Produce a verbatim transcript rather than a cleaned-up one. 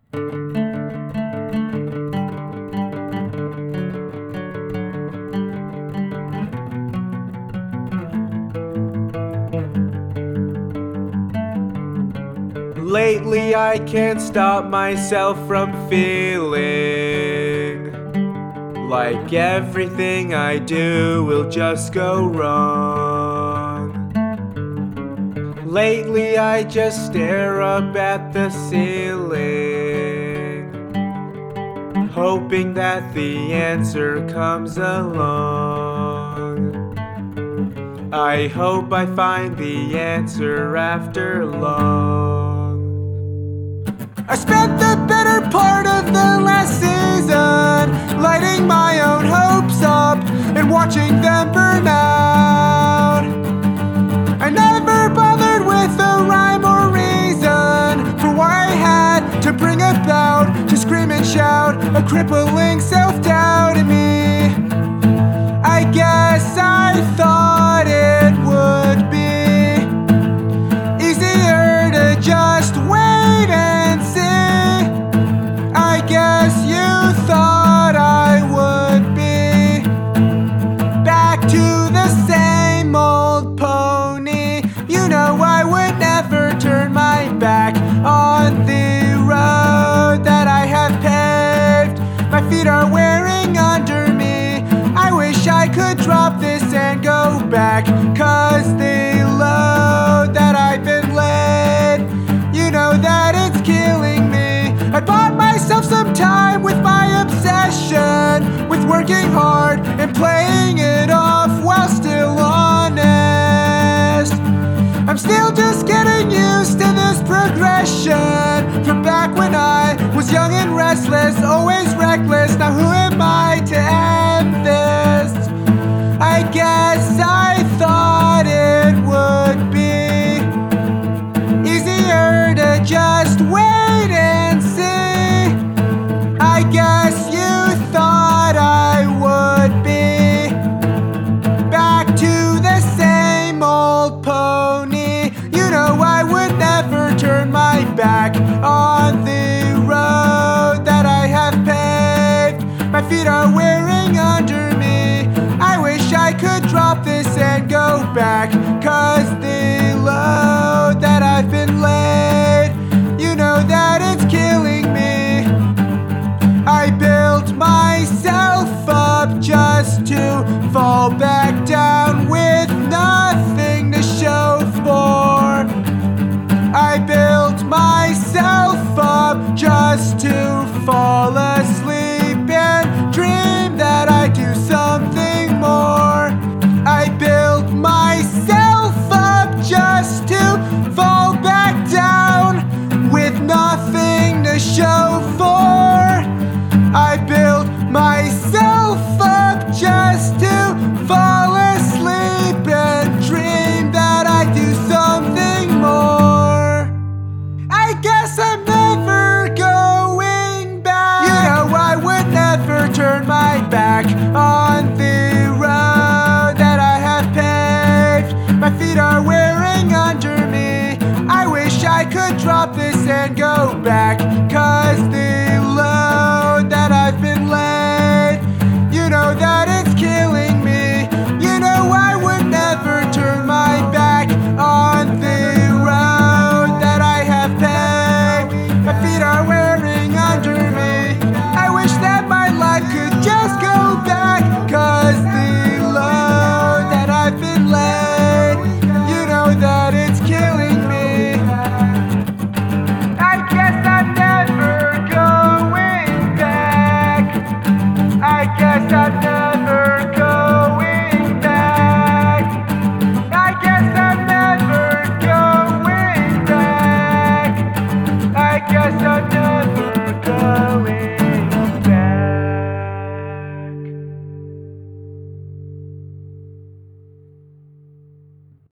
Lately I can't stop myself from feeling like everything I do will just go wrong. Lately I just stare up at the ceiling, hoping that the answer comes along. I hope I find the answer after long. I spent the better part of the last season lighting my own hopes up and watching them burn out. I never bothered with a rhyme or reason for why I had to bring about, to scream and shout, a crippling self-doubt in me. I guess I thought it would be easier to just wait and see. I guess you thought I would be back to the same old pony. You know I would never turn my back on the road that I have paved. My feet are wearing under me. I wish I could drop this and go back, 'cause the load that I've been laid, you know that it's killing me. I bought myself some time with my obsession with working hard and playing it off while still honest. I'm still just getting used to this progression from back when I was young and restless, always reckless. Now who am I to end this? I guess I thought it would be easier to just wait and see. I guess you thought I would be back to the same old pony. You know I would never turn my back on the road that I have paved. My feet are wearing under me. I wish I could drop this and go back, 'cause the load that I've been laid, you know that it's killing me. I built myself up just to fall back down with nothing to show for. I built myself up just to fall asleep and dream that I do something more. I built myself up just to fall back down with nothing to show for. I built myself up just to fall asleep and dream that I do something more. I guess I'm never going back. You know I would never turn my back on the road that I have paved. My feet are wearing under me. I wish I could drop this and go back, 'cause the load that I've been laid, you know that it's killing me. You know I would never turn my back on the road that I have paved. My feet are wearing under me. I wish that my life could just go back, 'cause the load that I've been laid, you know that it's killing me. I guess I'm never going back. I guess I'm never going back. I guess I'm never going back. I guess I'm never